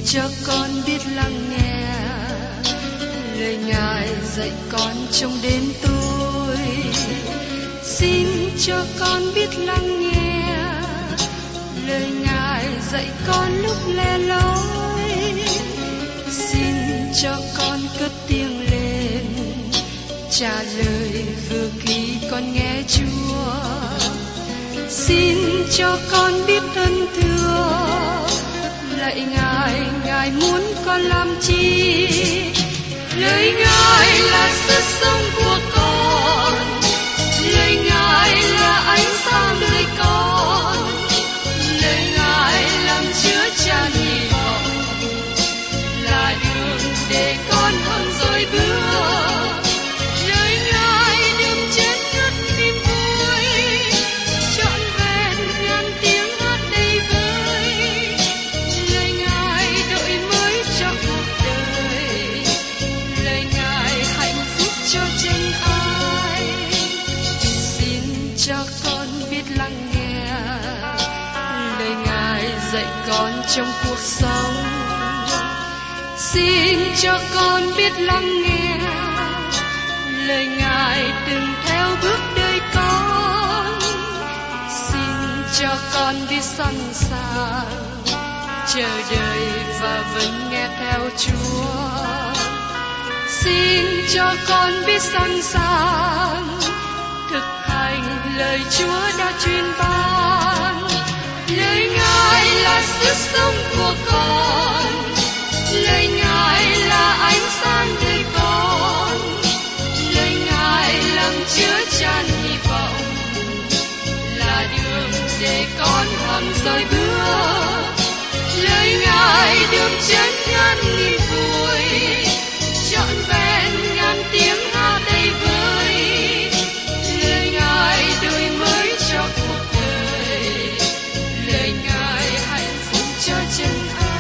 cho con biết lắng nghe lời Ngài dạy con trong đêm tối. Xin cho con biết lắng nghe lời Ngài dạy con lúc le lối. Xin cho con cất tiếng lên trả lời vừa khi con nghe Chúa. Xin cho con biết ơn thưa lạy Ngài, Ngài muốn con làm chi? Lời Ngài là sức sống của con, lời Ngài là ánh sáng đời con, lời Ngài làm chứa chan hy vọng, là đường để con hôm rồi bước. Lời Ngài đừng chết ngất niềm vui, trọn vẹn ngàn tiếng hát đầy vơi. Lời Ngài đổi mới cho cuộc đời, lời Ngài hạnh phúc cho chân ai. Xin cho con biết lắng nghe lời Ngài dạy con trong cuộc sống. Xin cho con biết lắng nghe lời Ngài từng theo bước đời con. Xin cho con biết sẵn sàng chờ đợi và vẫn nghe theo Chúa. Xin cho con biết sẵn sàng thực hành lời Chúa đã truyền ban. Lời Ngài là sức sống của con, lời Ngài là ánh sáng đời con, lời Ngài làm chứa chan hy vọng, là đường để con hằng rời bước. Lời Ngài đường chân ngàn nghìn vui, trọn vẹn ngàn tiếng hát đầy vơi. Lời Ngài đổi mới cho cuộc đời, lời Ngài hạnh phúc cho chân ai.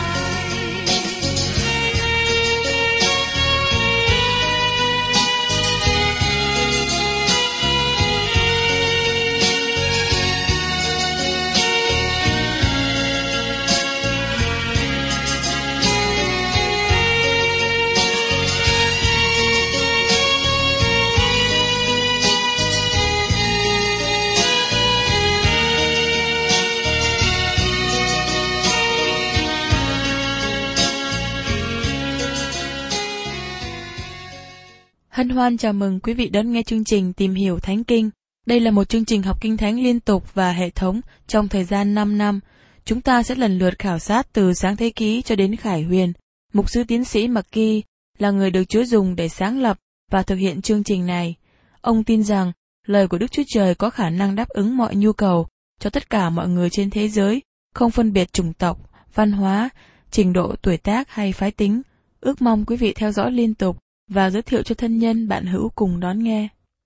Hân hoan chào mừng quý vị đón nghe chương trình Tìm hiểu Thánh Kinh. Đây là một chương trình học Kinh Thánh liên tục và hệ thống trong thời gian 5 năm. Chúng ta sẽ lần lượt khảo sát từ Sáng Thế Ký cho đến Khải Huyền. Mục sư tiến sĩ McGee là người được Chúa dùng để sáng lập và thực hiện chương trình này. Ông tin rằng lời của Đức Chúa Trời có khả năng đáp ứng mọi nhu cầu cho tất cả mọi người trên thế giới, không phân biệt chủng tộc, văn hóa, trình độ tuổi tác hay phái tính. Ước mong quý vị theo dõi liên tục và giới thiệu cho thân nhân bạn hữu cùng đón nghe.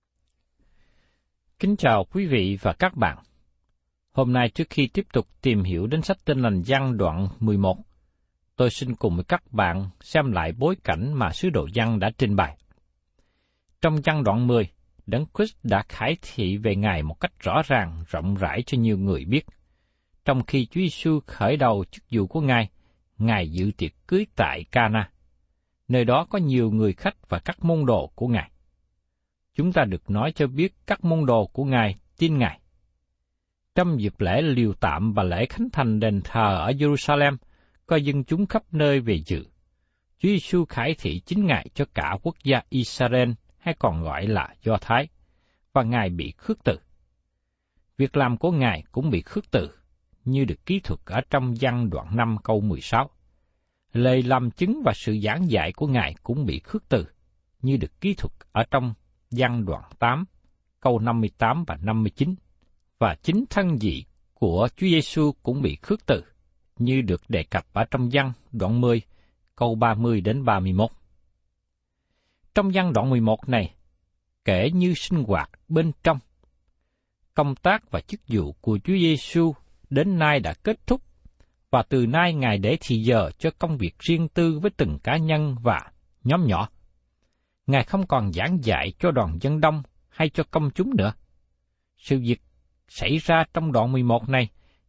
Kính chào quý vị và các bạn. Hôm nay trước khi tiếp tục tìm hiểu đến sách Tin Lành Giăng đoạn 11, tôi xin cùng với các bạn xem lại bối cảnh mà sứ đồ Giăng đã trình bày. Trong Giăng đoạn 10, Đấng Christ đã khải thị về Ngài một cách rõ ràng, rộng rãi cho nhiều người biết. Trong khi Chúa Giêsu khởi đầu chức vụ của Ngài dự tiệc cưới tại Ca-na. Nơi đó có nhiều người khách và các môn đồ của Ngài. Chúng ta được nói cho biết các môn đồ của Ngài tin Ngài. Trong dịp lễ liều tạm và lễ khánh thành đền thờ ở Jerusalem, có dân chúng khắp nơi về dự. Chúa Giêsu khải thị chính Ngài cho cả quốc gia Israel hay còn gọi là Do Thái, và Ngài bị khước từ. Việc làm của Ngài cũng bị khước từ, như được ký thuật ở trong Giăng đoạn 5 câu 16. Lời làm chứng và sự giảng dạy của Ngài cũng bị khước từ, như được ký thuật ở trong Giăng đoạn 8, câu 58 và 59. Và chính thân vị của Chúa Giêsu cũng bị khước từ, như được đề cập ở trong Giăng đoạn 10, câu 30 đến 31. Trong Giăng đoạn 11 này, kể như sinh hoạt bên trong, công tác và chức vụ của Chúa Giêsu đến nay đã kết thúc, và từ nay Ngài để thì giờ cho công việc riêng tư với từng cá nhân và nhóm nhỏ. Ngài không còn giảng dạy cho đoàn dân đông hay cho công chúng nữa. Sự việc xảy ra trong đoạn 11 này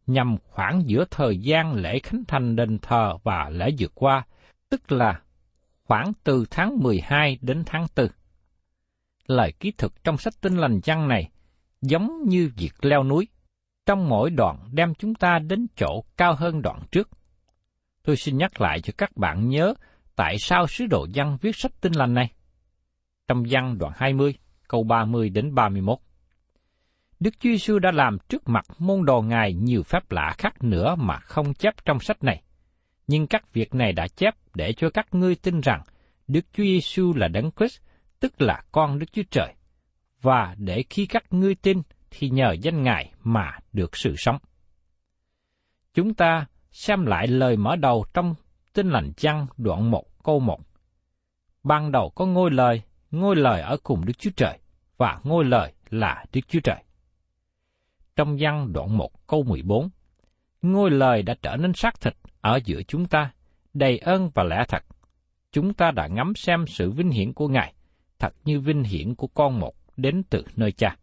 nhằm khoảng giữa thời gian lễ Khánh Thành đền thờ và lễ vượt qua, tức là khoảng từ tháng 12 đến tháng 4. Lời ký thực trong sách Tin Lành Giăng này giống như việc leo núi, trong mỗi đoạn đem chúng ta đến chỗ cao hơn đoạn trước. Tôi xin nhắc lại cho các bạn nhớ tại sao sứ đồ Giăng viết sách Tin Lành này. Trong Giăng đoạn 20, câu 30 đến 31. Đức Chúa Giêsu đã làm trước mặt môn đồ Ngài nhiều phép lạ khác nữa mà không chép trong sách này. Nhưng các việc này đã chép để cho các ngươi tin rằng Đức Chúa Giêsu là Đấng Christ, tức là con Đức Chúa Trời, và để khi các ngươi tin thì nhờ danh Ngài mà được sự sống. Chúng ta xem lại lời mở đầu trong Tin Lành Giăng đoạn 1 câu 1. Ban đầu có ngôi lời ở cùng Đức Chúa Trời, và ngôi lời là Đức Chúa Trời. Trong Giăng đoạn 1 câu 14, ngôi lời đã trở nên xác thịt ở giữa chúng ta, đầy ơn và lẽ thật. Chúng ta đã ngắm xem sự vinh hiển của Ngài, thật như vinh hiển của con một đến từ nơi Cha.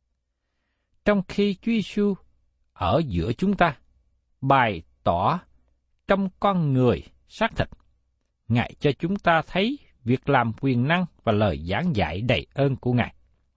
Trong khi Chúa Giêsu ở giữa chúng ta, bày tỏ trong con người xác thịt, Ngài cho chúng ta thấy việc làm quyền năng và lời giảng dạy đầy ơn của Ngài.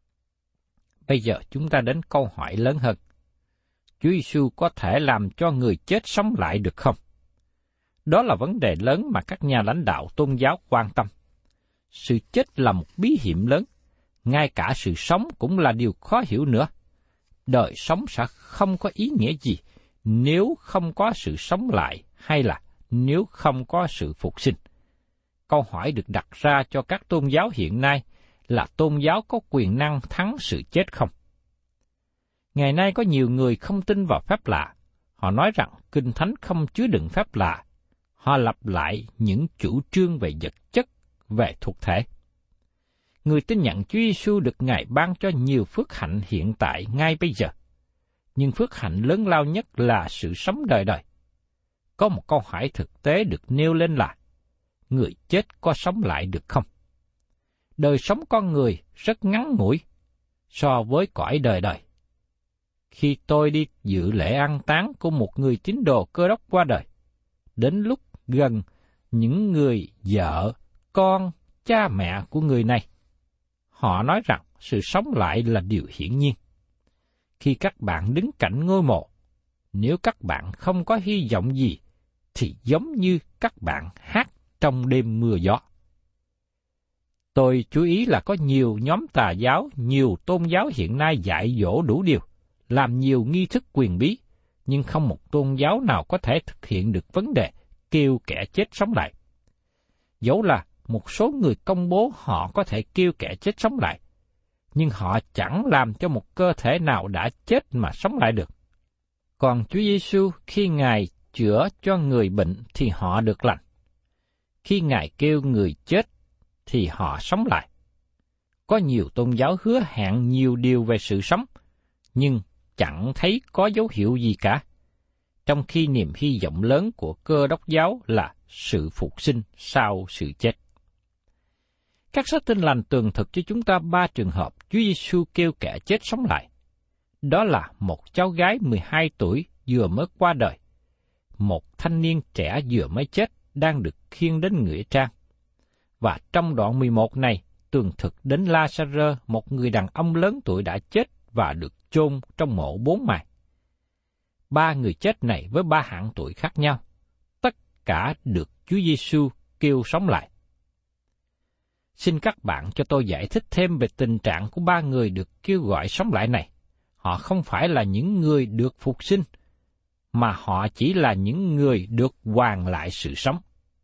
Bây giờ chúng ta đến câu hỏi lớn hơn. Chúa Giêsu có thể làm cho người chết sống lại được không? Đó là vấn đề lớn mà các nhà lãnh đạo tôn giáo quan tâm. Sự chết là một bí hiểm lớn, ngay cả sự sống cũng là điều khó hiểu nữa. Đời sống sẽ không có ý nghĩa gì nếu không có sự sống lại hay là nếu không có sự phục sinh. Câu hỏi được đặt ra cho các tôn giáo hiện nay là tôn giáo có quyền năng thắng sự chết không? Ngày nay có nhiều người không tin vào phép lạ. Họ nói rằng Kinh Thánh không chứa đựng phép lạ. Họ lặp lại những chủ trương về vật chất, về thuộc thể. Người tin nhận Chúa Giêsu được Ngài ban cho nhiều phước hạnh hiện tại ngay bây giờ. Nhưng phước hạnh lớn lao nhất là sự sống đời đời. Có một câu hỏi thực tế được nêu lên là, người chết có sống lại được không? Đời sống con người rất ngắn ngủi so với cõi đời đời. Khi tôi đi dự lễ an táng của một người tín đồ Cơ Đốc qua đời, đến lúc gần những người vợ, con, cha mẹ của người này, họ nói rằng sự sống lại là điều hiển nhiên. Khi các bạn đứng cạnh ngôi mộ, nếu các bạn không có hy vọng gì, thì giống như các bạn hát trong đêm mưa gió. Tôi chú ý là có nhiều nhóm tà giáo, nhiều tôn giáo hiện nay dạy dỗ đủ điều, làm nhiều nghi thức quyền bí, nhưng không một tôn giáo nào có thể thực hiện được vấn đề kêu kẻ chết sống lại. Dẫu là một số người công bố họ có thể kêu kẻ chết sống lại, nhưng họ chẳng làm cho một cơ thể nào đã chết mà sống lại được. Còn Chúa Giêsu khi Ngài chữa cho người bệnh thì họ được lành. Khi Ngài kêu người chết thì họ sống lại. Có nhiều tôn giáo hứa hẹn nhiều điều về sự sống, nhưng chẳng thấy có dấu hiệu gì cả. Trong khi niềm hy vọng lớn của Cơ Đốc giáo là sự phục sinh sau sự chết. Các sách Tin Lành tường thuật cho chúng ta 3 trường hợp Chúa Giêsu kêu kẻ chết sống lại. Đó là một cháu gái 12 tuổi vừa mới qua đời, một thanh niên trẻ vừa mới chết đang được khiêng đến nghĩa trang. Và trong đoạn 11 này, tường thuật đến La-sa-rơ, một người đàn ông lớn tuổi đã chết và được chôn trong mộ 4 mài. 3 người chết này với 3 hạng tuổi khác nhau, tất cả được Chúa Giêsu kêu sống lại. Xin các bạn cho tôi giải thích thêm về tình trạng của 3 người được kêu gọi sống lại này. Họ không phải là những người được phục sinh, mà họ chỉ là những người được hoàn lại sự sống.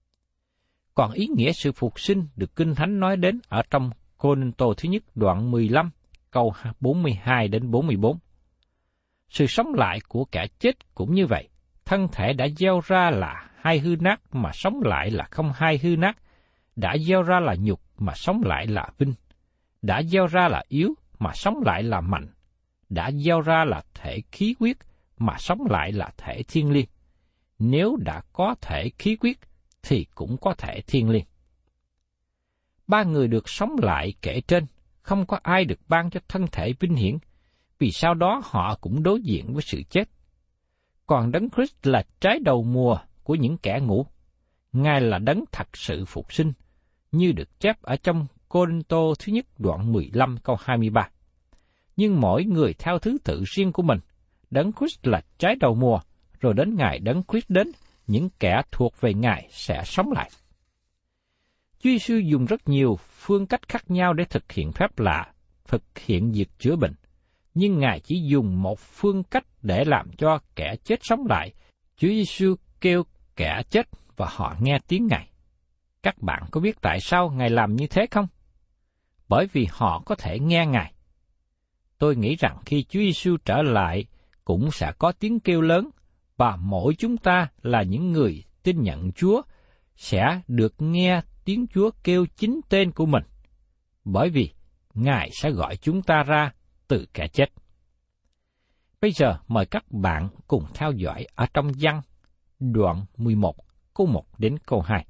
Còn ý nghĩa sự phục sinh được Kinh Thánh nói đến ở trong Cô-rinh-tô thứ nhất đoạn 15, câu 42 đến 44. Sự sống lại của kẻ chết cũng như vậy, thân thể đã gieo ra là hai hư nát mà sống lại là không hai hư nát, đã gieo ra là nhục mà sống lại là vinh, đã gieo ra là yếu mà sống lại là mạnh, đã gieo ra là thể khí huyết mà sống lại là thể thiên liêng. Nếu đã có thể khí huyết thì cũng có thể thiên liêng. 3 người được sống lại kể trên, không có ai được ban cho thân thể vinh hiển, vì sau đó họ cũng đối diện với sự chết. Còn Đấng Christ là trái đầu mùa của những kẻ ngủ. Ngài là Đấng thật sự phục sinh, như được chép ở trong Cô-rinh-tô thứ nhất đoạn 15 câu 23. Nhưng mỗi người theo thứ tự riêng của mình, Đấng Christ là trái đầu mùa, rồi đến ngày Đấng Christ đến, những kẻ thuộc về Ngài sẽ sống lại. Chúa Giêsu dùng rất nhiều phương cách khác nhau để thực hiện phép lạ, thực hiện việc chữa bệnh, nhưng Ngài chỉ dùng một phương cách để làm cho kẻ chết sống lại. Chúa Giêsu kêu kẻ chết và họ nghe tiếng Ngài. Các bạn có biết tại sao Ngài làm như thế không? Bởi vì họ có thể nghe Ngài. Tôi nghĩ rằng khi Chúa Giêsu trở lại cũng sẽ có tiếng kêu lớn, và mỗi chúng ta là những người tin nhận Chúa sẽ được nghe tiếng Chúa kêu chính tên của mình, bởi vì Ngài sẽ gọi chúng ta ra từ kẻ chết. Bây giờ mời các bạn cùng theo dõi ở trong Giăng đoạn 11 câu 1 đến câu 2.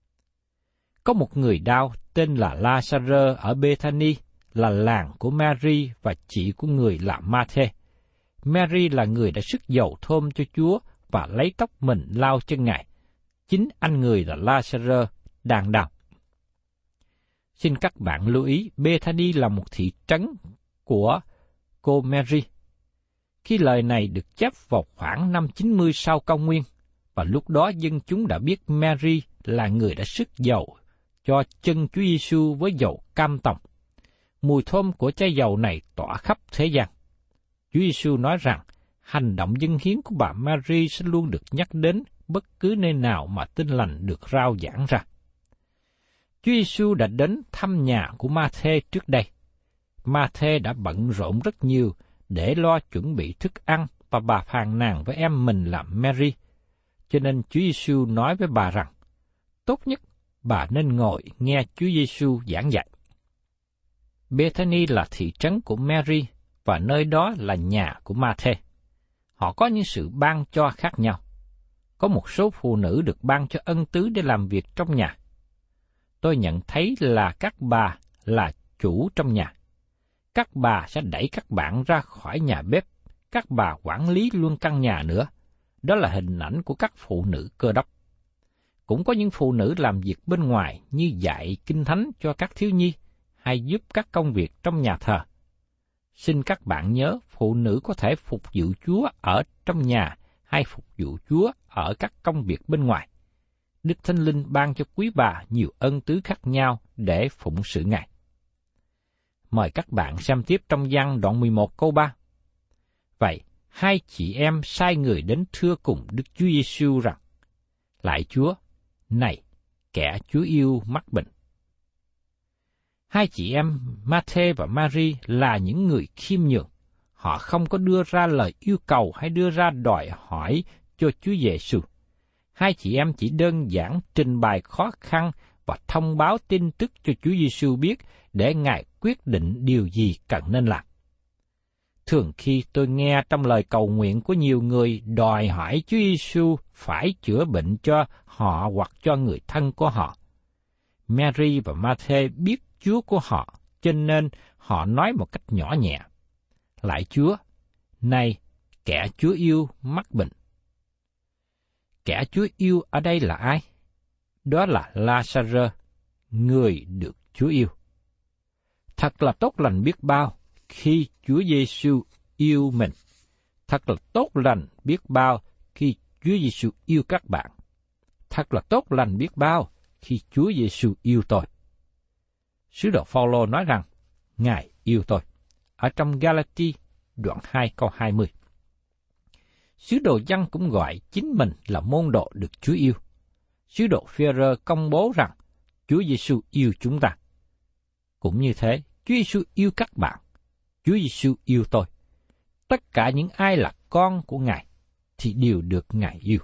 Có một người đau tên là La-sa-rơ ở Bê-tha-ni, là làng của Mary và chị của người là Ma-thê. Mary là người đã sức dầu thơm cho Chúa và lấy tóc mình lau chân Ngài. Chính anh người là La-sa-rơ đang đau. Xin các bạn lưu ý, Bê-tha-ni là một thị trấn của cô Mary. Khi lời này được chép vào khoảng năm 90 sau công nguyên, và lúc đó dân chúng đã biết Mary là người đã sức dầu cho chân Chúa Giêsu với dầu cam tòng. Mùi thơm của chai dầu này tỏa khắp thế gian. Chúa Giêsu nói rằng hành động dâng hiến của bà Mary sẽ luôn được nhắc đến bất cứ nơi nào mà tin lành được rao giảng ra. Chúa Giêsu đã đến thăm nhà của Ma-thê trước đây. Ma-thê đã bận rộn rất nhiều để lo chuẩn bị thức ăn, và bà phàn nàn với em mình là Mary. Cho nên Chúa Giêsu nói với bà rằng, tốt nhất bà nên ngồi nghe Chúa Giêsu giảng dạy. Bethany là thị trấn của Mary, và nơi đó là nhà của Ma-thê. Họ có những sự ban cho khác nhau. Có một số phụ nữ được ban cho ân tứ để làm việc trong nhà. Tôi nhận thấy là các bà là chủ trong nhà. Các bà sẽ đẩy các bạn ra khỏi nhà bếp. Các bà quản lý luôn căn nhà nữa. Đó là hình ảnh của các phụ nữ Cơ Đốc. Cũng có những phụ nữ làm việc bên ngoài như dạy kinh thánh cho các thiếu nhi, hay giúp các công việc trong nhà thờ. Xin các bạn nhớ, phụ nữ có thể phục vụ Chúa ở trong nhà hay phục vụ Chúa ở các công việc bên ngoài. Đức Thánh Linh ban cho quý bà nhiều ân tứ khác nhau để phụng sự Ngài. Mời các bạn xem tiếp trong Giăng đoạn 11 câu 3. Vậy, hai chị em sai người đến thưa cùng Đức Chúa Giêsu rằng, lạy Chúa, này, kẻ Chúa yêu mắc bệnh. Hai chị em Ma-thê và Mary là những người khiêm nhường. Họ không có đưa ra lời yêu cầu hay đưa ra đòi hỏi cho Chúa Giêsu. Hai chị em chỉ đơn giản trình bày khó khăn và thông báo tin tức cho Chúa Giêsu biết để Ngài quyết định điều gì cần nên làm. Thường khi tôi nghe trong lời cầu nguyện của nhiều người đòi hỏi Chúa Giêsu phải chữa bệnh cho họ hoặc cho người thân của họ. Mary và Ma-thê biết Chúa của họ, cho nên họ nói một cách nhỏ nhẹ, lạy Chúa, này, kẻ Chúa yêu mắc bệnh. Kẻ Chúa yêu ở đây là ai? Đó là La-sa-rơ, người được Chúa yêu. Thật là tốt lành biết bao khi Chúa Giêsu yêu mình. Thật là tốt lành biết bao khi Chúa Giêsu yêu các bạn. Thật là tốt lành biết bao khi Chúa Giêsu yêu tôi. Sứ đồ Phao-lô nói rằng, Ngài yêu tôi. Ở trong Ga-la-ti đoạn 2 câu 20. Sứ đồ Giăng cũng gọi chính mình là môn đồ được Chúa yêu. Sứ đồ Phi-e-rơ công bố rằng Chúa Giêsu yêu chúng ta. Cũng như thế, Chúa Giêsu yêu các bạn. Chúa Giêsu yêu tôi. Tất cả những ai là con của Ngài thì đều được Ngài yêu.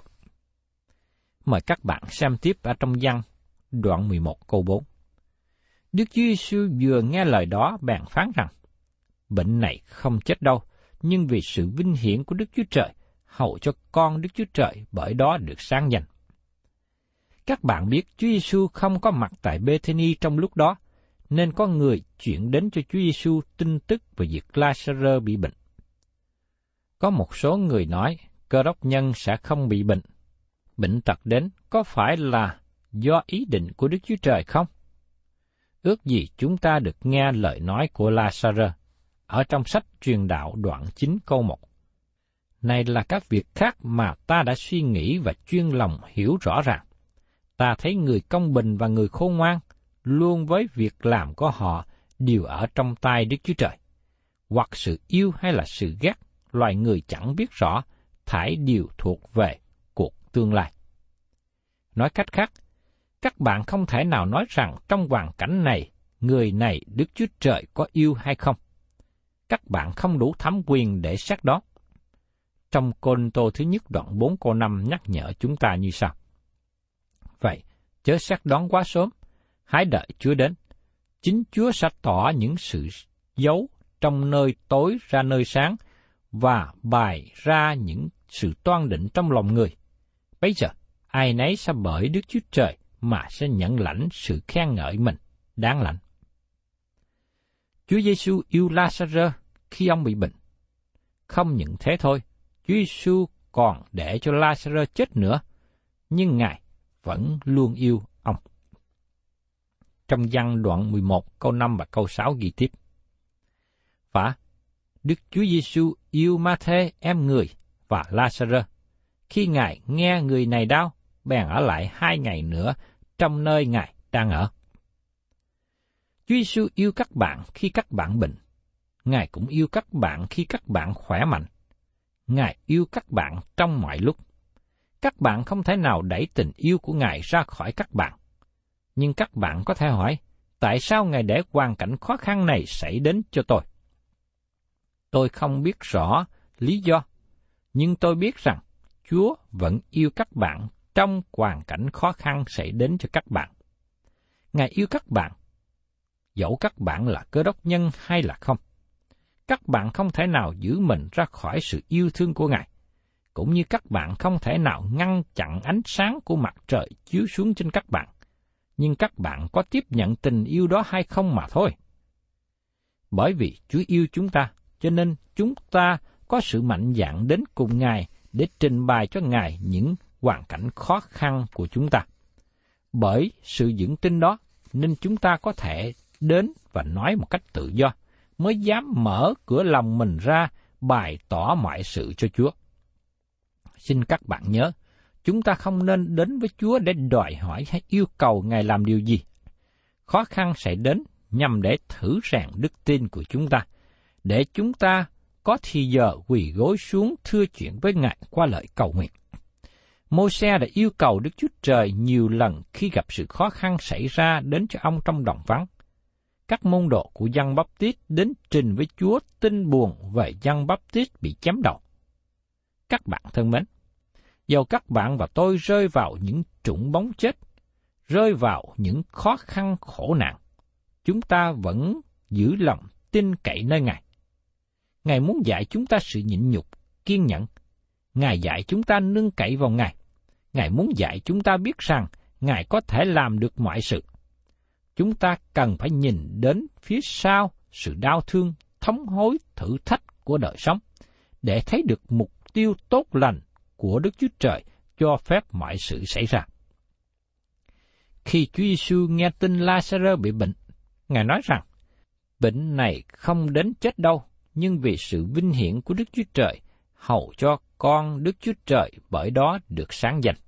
Mời các bạn xem tiếp ở trong Giăng đoạn 11 câu 4. Đức Chúa Giêsu vừa nghe lời đó bèn phán rằng, bệnh này không chết đâu, nhưng vì sự vinh hiển của Đức Chúa Trời, hầu cho con Đức Chúa Trời bởi đó được sáng danh. Các bạn biết Chúa Giêsu không có mặt tại Bê-thê-ni trong lúc đó, nên có người chuyển đến cho Chúa Giêsu tin tức về việc La-sa-rơ bị bệnh. Có một số người nói, Cơ đốc nhân sẽ không bị bệnh. Bệnh tật đến có phải là do ý định của Đức Chúa Trời không? Ước gì chúng ta được nghe lời nói của La-sa-rơ ở trong sách Truyền Đạo đoạn 9 câu 1. Này là các việc khác mà ta đã suy nghĩ và chuyên lòng hiểu rõ ràng. Ta thấy người công bình và người khôn ngoan, luôn với việc làm của họ đều ở trong tay Đức Chúa Trời. Hoặc sự yêu hay là sự ghét, loài người chẳng biết rõ, thảy đều thuộc về cuộc tương lai. Nói cách khác, các bạn không thể nào nói rằng trong hoàn cảnh này, người này Đức Chúa Trời có yêu hay không. Các bạn không đủ thẩm quyền để xét đoán. Trong Cô-rinh-tô thứ nhất đoạn 4 câu 5 nhắc nhở chúng ta như sau. Vậy, chớ xét đoán quá sớm, hãy đợi Chúa đến. Chính Chúa sẽ tỏ những sự giấu trong nơi tối ra nơi sáng, và bày ra những sự toan định trong lòng người. Bây giờ, ai nấy sẽ bởi Đức Chúa Trời mà sẽ nhận lãnh sự khen ngợi mình, đáng lãnh. Chúa Giêsu yêu La-sa-rơ khi ông bị bệnh. Không những thế thôi, Chúa Giêsu còn để cho La-sa-rơ chết nữa, nhưng Ngài vẫn luôn yêu ông. Trong Giăng đoạn 11 câu 5 và câu 6 ghi tiếp. Và Đức Chúa Giêsu yêu Ma-thê em người và La-sa-rơ. Khi Ngài nghe người này đau, bèn ở lại 2 ngày nữa trong nơi Ngài đang ở. Chúa Giêsu yêu các bạn khi các bạn bệnh. Ngài cũng yêu các bạn khi các bạn khỏe mạnh. Ngài yêu các bạn trong mọi lúc. Các bạn không thể nào đẩy tình yêu của Ngài ra khỏi các bạn. Nhưng các bạn có thể hỏi, tại sao Ngài để hoàn cảnh khó khăn này xảy đến cho tôi? Tôi không biết rõ lý do, nhưng tôi biết rằng Chúa vẫn yêu các bạn trong hoàn cảnh khó khăn xảy đến cho các bạn. Ngài yêu các bạn, dẫu các bạn là Cơ đốc nhân hay là không. Các bạn không thể nào giữ mình ra khỏi sự yêu thương của Ngài, cũng như các bạn không thể nào ngăn chặn ánh sáng của mặt trời chiếu xuống trên các bạn, nhưng các bạn có tiếp nhận tình yêu đó hay không mà thôi. Bởi vì Chúa yêu chúng ta, cho nên chúng ta có sự mạnh dạn đến cùng Ngài để trình bày cho Ngài những hoàn cảnh khó khăn của chúng ta. Bởi sự vững tin đó, nên chúng ta có thể đến và nói một cách tự do, mới dám mở cửa lòng mình ra bày tỏ mọi sự cho Chúa. Xin các bạn nhớ, chúng ta không nên đến với Chúa để đòi hỏi hay yêu cầu Ngài làm điều gì. Khó khăn sẽ đến nhằm để thử rèn đức tin của chúng ta, để chúng ta có thì giờ quỳ gối xuống thưa chuyện với Ngài qua lời cầu nguyện. Mô-se đã yêu cầu Đức Chúa Trời nhiều lần khi gặp sự khó khăn xảy ra đến cho ông trong đồng vắng. Các môn đồ của Giăng Báp-tít đến trình với Chúa tin buồn về Giăng Báp-tít bị chém đầu. Các bạn thân mến, dầu các bạn và tôi rơi vào những trũng bóng chết, rơi vào những khó khăn khổ nạn, chúng ta vẫn giữ lòng tin cậy nơi Ngài. Ngài muốn dạy chúng ta sự nhịn nhục, kiên nhẫn. Ngài dạy chúng ta nương cậy vào Ngài. Ngài muốn dạy chúng ta biết rằng Ngài có thể làm được mọi sự. Chúng ta cần phải nhìn đến phía sau sự đau thương, thống hối, thử thách của đời sống, để thấy được mục tiêu tốt lành của Đức Chúa Trời cho phép mọi sự xảy ra. Khi Chúa Giêsu nghe tin La-sa-rơ bị bệnh, Ngài nói rằng, bệnh này không đến chết đâu, nhưng vì sự vinh hiển của Đức Chúa Trời, hầu cho con Đức Chúa Trời bởi đó được sáng danh.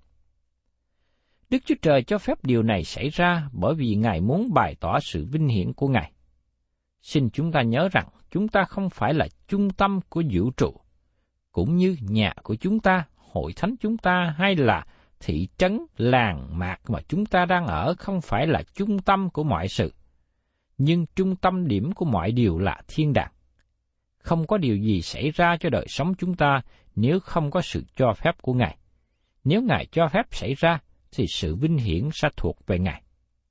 Đức Chúa Trời cho phép điều này xảy ra bởi vì Ngài muốn bày tỏ sự vinh hiển của Ngài. Xin chúng ta nhớ rằng chúng ta không phải là trung tâm của vũ trụ, cũng như nhà của chúng ta, hội thánh chúng ta hay là thị trấn, làng mạc mà chúng ta đang ở không phải là trung tâm của mọi sự. Nhưng trung tâm điểm của mọi điều là thiên đàng. Không có điều gì xảy ra cho đời sống chúng ta nếu không có sự cho phép của Ngài. Nếu Ngài cho phép xảy ra, thì sự vinh hiển sẽ thuộc về Ngài.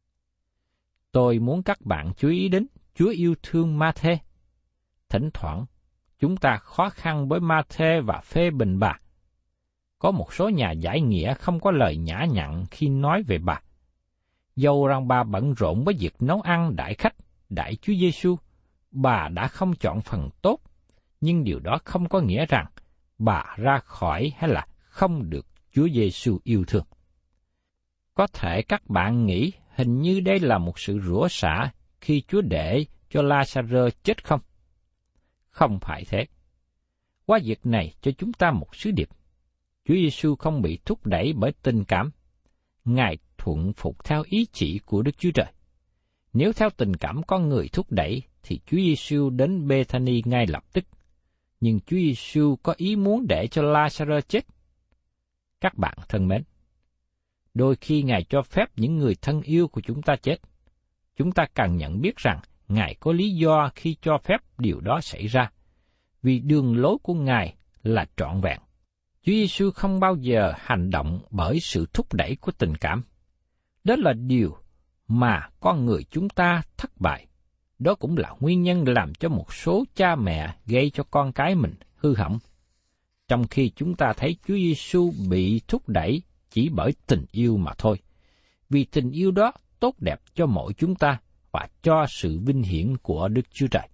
Tôi muốn các bạn chú ý đến Chúa yêu thương Ma-thê. Thỉnh thoảng, chúng ta khó khăn với Ma-thê và phê bình bà. Có một số nhà giải nghĩa không có lời nhã nhặn khi nói về bà. Dầu rằng bà bận rộn với việc nấu ăn đãi khách, đãi Chúa Giêsu, bà đã không chọn phần tốt, nhưng điều đó không có nghĩa rằng bà ra khỏi hay là không được Chúa Giêsu yêu thương. Có thể các bạn nghĩ hình như đây là một sự rủa xả khi Chúa để cho La-sa-rơ chết không? Không phải thế. Qua việc này cho chúng ta một sứ điệp. Chúa Giêsu không bị thúc đẩy bởi tình cảm. Ngài thuận phục theo ý chỉ của Đức Chúa Trời. Nếu theo tình cảm con người thúc đẩy, thì Chúa Giêsu đến Bê-tha-ni ngay lập tức. Nhưng Chúa Giêsu có ý muốn để cho La-sa-rơ chết. Các bạn thân mến, đôi khi Ngài cho phép những người thân yêu của chúng ta chết. Chúng ta cần nhận biết rằng Ngài có lý do khi cho phép điều đó xảy ra, vì đường lối của Ngài là trọn vẹn. Chúa Giêsu không bao giờ hành động bởi sự thúc đẩy của tình cảm. Đó là điều mà con người chúng ta thất bại. Đó cũng là nguyên nhân làm cho một số cha mẹ gây cho con cái mình hư hỏng. Trong khi chúng ta thấy Chúa Giêsu bị thúc đẩy chỉ bởi tình yêu mà thôi. Vì tình yêu đó tốt đẹp cho mỗi chúng ta và cho sự vinh hiển của Đức Chúa Trời.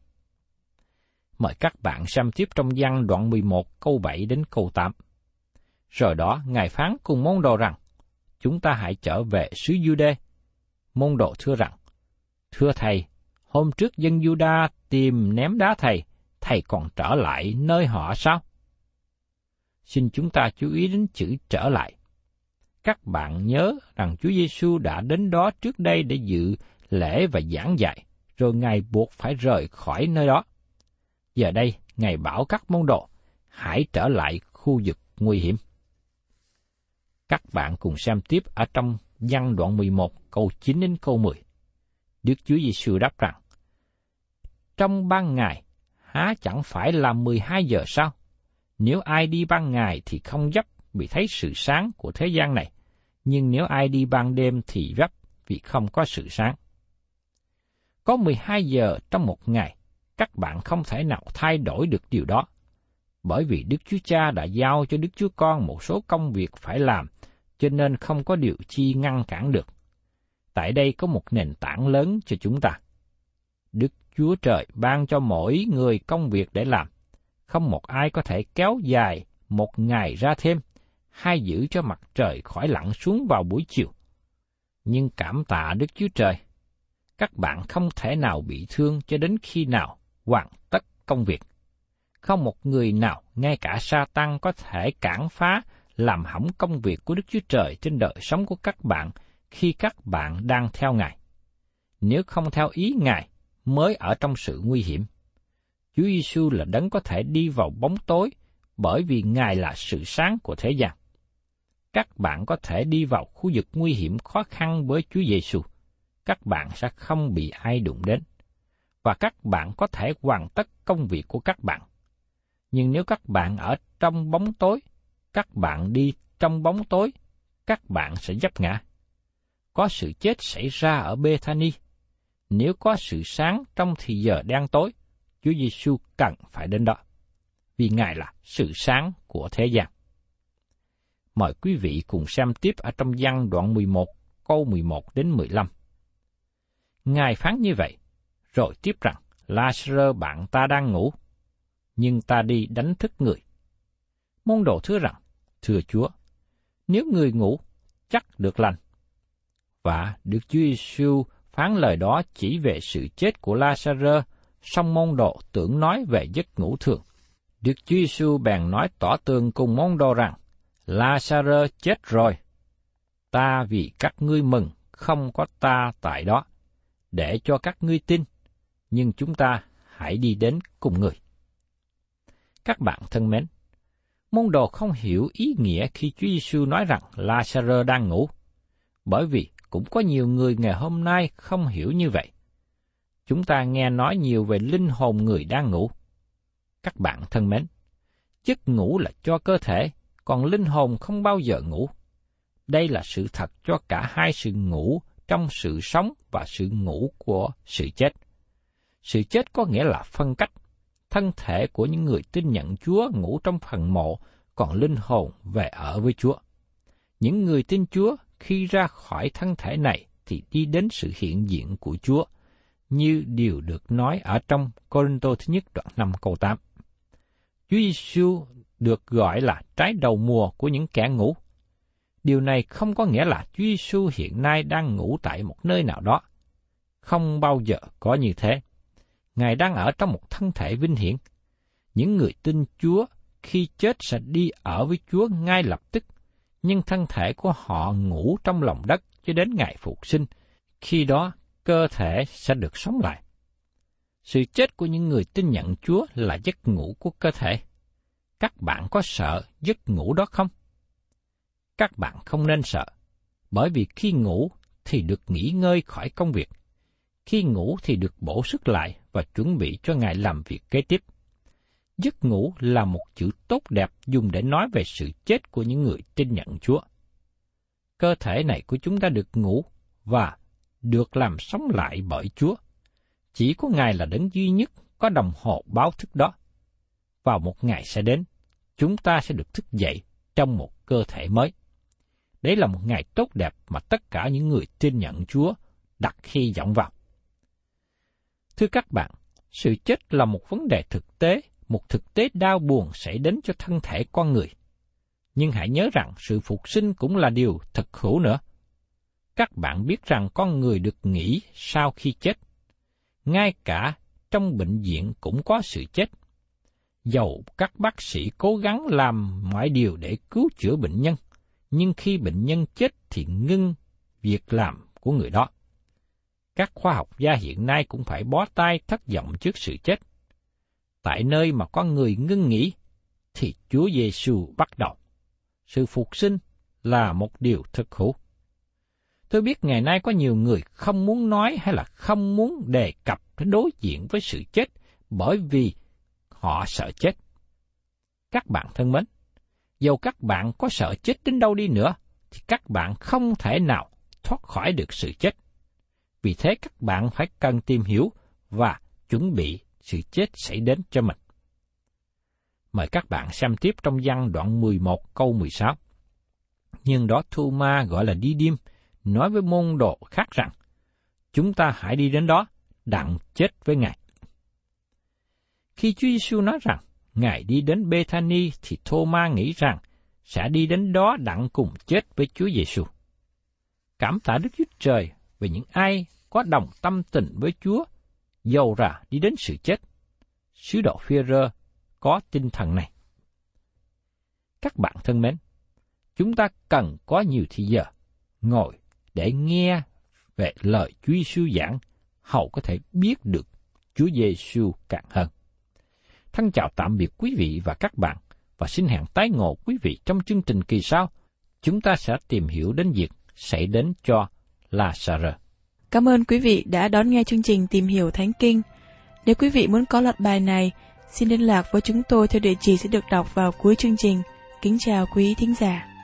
Mời các bạn xem tiếp trong Giăng đoạn 11 câu 7 đến câu 8. Rồi đó, Ngài phán cùng môn đồ rằng, chúng ta hãy trở về xứ Giu-đê. Môn đồ thưa rằng, thưa Thầy, hôm trước dân Giu-đa tìm ném đá Thầy còn trở lại nơi họ sao? Xin chúng ta chú ý đến chữ trở lại. Các bạn nhớ rằng Chúa Giêsu đã đến đó trước đây để dự lễ và giảng dạy, rồi Ngài buộc phải rời khỏi nơi đó. Giờ đây, Ngài bảo các môn đồ, hãy trở lại khu vực nguy hiểm. Các bạn cùng xem tiếp ở trong Giăng đoạn 11 câu 9 đến câu 10. Đức Chúa Giêsu đáp rằng, trong ban ngày, há chẳng phải là 12 giờ sao? Nếu ai đi ban ngày thì không vấp vì thấy sự sáng của thế gian này, nhưng nếu ai đi ban đêm thì vấp vì không có sự sáng. Có 12 giờ trong một ngày, các bạn không thể nào thay đổi được điều đó, bởi vì Đức Chúa Cha đã giao cho Đức Chúa Con một số công việc phải làm, cho nên không có điều chi ngăn cản được. Tại đây có một nền tảng lớn cho chúng ta. Đức Chúa Trời ban cho mỗi người công việc để làm. Không một ai có thể kéo dài một ngày ra thêm, hay giữ cho mặt trời khỏi lặn xuống vào buổi chiều. Nhưng cảm tạ Đức Chúa Trời, các bạn không thể nào bị thương cho đến khi nào hoàn tất công việc. Không một người nào, ngay cả Sa-tan có thể cản phá, làm hỏng công việc của Đức Chúa Trời trên đời sống của các bạn khi các bạn đang theo Ngài. Nếu không theo ý Ngài, mới ở trong sự nguy hiểm. Chúa Giêsu là đấng có thể đi vào bóng tối, bởi vì Ngài là sự sáng của thế gian. Các bạn có thể đi vào khu vực nguy hiểm khó khăn với Chúa Giêsu. Các bạn sẽ không bị ai đụng đến, và các bạn có thể hoàn tất công việc của các bạn. Nhưng nếu các bạn ở trong bóng tối, các bạn đi trong bóng tối, các bạn sẽ vấp ngã. Có sự chết xảy ra ở Bê-tha-ni. Nếu có sự sáng trong thì giờ đen tối, Chúa Giêsu cần phải đến đó, vì Ngài là sự sáng của thế gian. Mời quý vị cùng xem tiếp ở trong Giăng đoạn 11, câu 11 đến 15. Ngài phán như vậy, rồi tiếp rằng, La-sa-rơ bạn ta đang ngủ, nhưng ta đi đánh thức người. Môn đồ thưa rằng, thưa Chúa, nếu người ngủ, chắc được lành. Và Đức Chúa Giêsu phán lời đó chỉ về sự chết của La-sa-rơ, song môn đồ tưởng nói về giấc ngủ thường. Đức Chúa Giêsu bèn nói tỏ tường cùng môn đồ rằng, La-sa-rơ chết rồi. Ta vì các ngươi mừng không có ta tại đó, để cho các ngươi tin, nhưng chúng ta hãy đi đến cùng người. Các bạn thân mến, môn đồ không hiểu ý nghĩa khi Chúa Giêsu nói rằng La-sa-rơ đang ngủ, bởi vì cũng có nhiều người ngày hôm nay không hiểu như vậy. Chúng ta nghe nói nhiều về linh hồn người đang ngủ. Các bạn thân mến, giấc ngủ là cho cơ thể, còn linh hồn không bao giờ ngủ. Đây là sự thật cho cả hai sự ngủ trong sự sống và sự ngủ của sự chết. Sự chết có nghĩa là phân cách. Thân thể của những người tin nhận Chúa ngủ trong phần mộ, còn linh hồn về ở với Chúa. Những người tin Chúa khi ra khỏi thân thể này thì đi đến sự hiện diện của Chúa, như điều được nói ở trong Cô-rinh-tô thứ nhất đoạn 5 câu 8. Chúa Giêsu được gọi là trái đầu mùa của những kẻ ngủ. Điều này không có nghĩa là Chúa Giêsu hiện nay đang ngủ tại một nơi nào đó. Không bao giờ có như thế. Ngài đang ở trong một thân thể vinh hiển. Những người tin Chúa khi chết sẽ đi ở với Chúa ngay lập tức, nhưng thân thể của họ ngủ trong lòng đất cho đến ngày phục sinh. Khi đó, cơ thể sẽ được sống lại. Sự chết của những người tin nhận Chúa là giấc ngủ của cơ thể. Các bạn có sợ giấc ngủ đó không? Các bạn không nên sợ, bởi vì khi ngủ thì được nghỉ ngơi khỏi công việc. Khi ngủ thì được bổ sức lại và chuẩn bị cho ngày làm việc kế tiếp. Giấc ngủ là một chữ tốt đẹp dùng để nói về sự chết của những người tin nhận Chúa. Cơ thể này của chúng ta được ngủ và được làm sống lại bởi Chúa. Chỉ có Ngài là đấng duy nhất có đồng hồ báo thức đó. Vào một ngày sẽ đến, chúng ta sẽ được thức dậy trong một cơ thể mới. Đấy là một ngày tốt đẹp mà tất cả những người tin nhận Chúa đặt hy vọng vào. Thưa các bạn, sự chết là một vấn đề thực tế, một thực tế đau buồn xảy đến cho thân thể con người. Nhưng hãy nhớ rằng sự phục sinh cũng là điều thực hữu nữa. Các bạn biết rằng con người được nghỉ sau khi chết. Ngay cả trong bệnh viện cũng có sự chết. Dầu các bác sĩ cố gắng làm mọi điều để cứu chữa bệnh nhân, nhưng khi bệnh nhân chết thì ngưng việc làm của người đó. Các khoa học gia hiện nay cũng phải bó tay thất vọng trước sự chết. Tại nơi mà con người ngưng nghỉ, thì Chúa Giêsu bắt đầu. Sự phục sinh là một điều thực hữu. Tôi biết ngày nay có nhiều người không muốn nói hay là không muốn đề cập đến đối diện với sự chết bởi vì họ sợ chết. Các bạn thân mến, dầu các bạn có sợ chết đến đâu đi nữa, thì các bạn không thể nào thoát khỏi được sự chết. Vì thế các bạn phải cần tìm hiểu và chuẩn bị sự chết xảy đến cho mình. Mời các bạn xem tiếp trong Giăng đoạn 11 câu 16. Nhưng đó Thô-ma gọi là Đi-điêm, nói với môn đồ khác rằng, chúng ta hãy đi đến đó, đặng chết với Ngài. Khi Chúa Giêsu nói rằng, Ngài đi đến Bê-tha-ni thì Thô-ma nghĩ rằng sẽ đi đến đó đặng cùng chết với Chúa Giêsu. Cảm tạ Đức Chúa Trời về những ai có đồng tâm tình với Chúa, dầu ra đi đến sự chết. Sứ đồ Phi-e-rơ có tinh thần này. Các bạn thân mến, chúng ta cần có nhiều thời giờ ngồi để nghe về lời Chúa Giêsu giảng, hầu có thể biết được Chúa Giêsu càng hơn. Thân chào tạm biệt quý vị và các bạn, và xin hẹn tái ngộ quý vị trong chương trình kỳ sau. Chúng ta sẽ tìm hiểu đến việc xảy đến cho La-sa-rơ. Cảm ơn quý vị đã đón nghe chương trình Tìm Hiểu Thánh Kinh. Nếu quý vị muốn có loạt bài này, xin liên lạc với chúng tôi theo địa chỉ sẽ được đọc vào cuối chương trình. Kính chào quý thính giả.